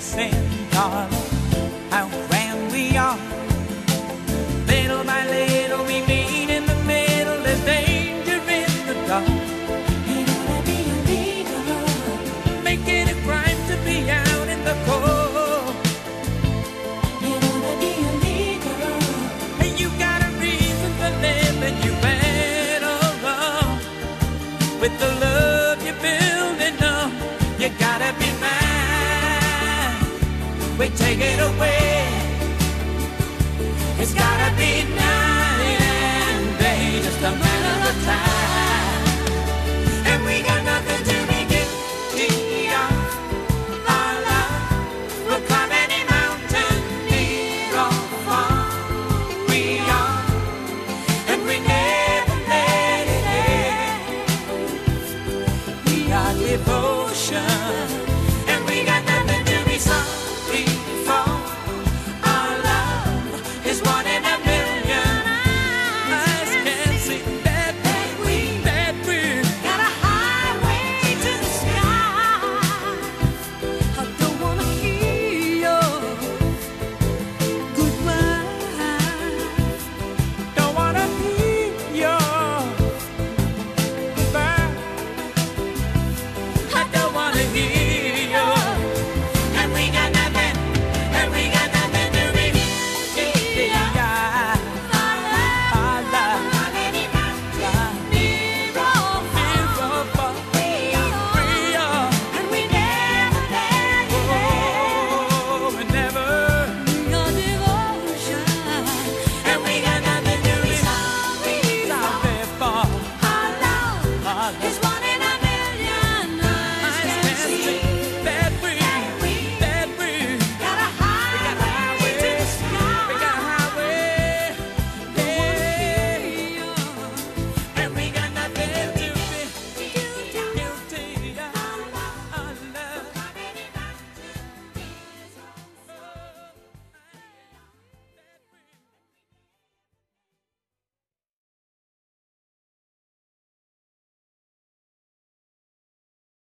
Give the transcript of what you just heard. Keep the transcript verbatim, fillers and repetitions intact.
listen, darling, how grand we are. Little by little we meet in the middle. There's danger in the dark. Ain't gonna be a leader, make it a crime to be out in the cold. Ain't gonna be a leader, and you got a reason for living. You better run with the love you're building up. You gotta be mine. We take it away. It's gotta be now.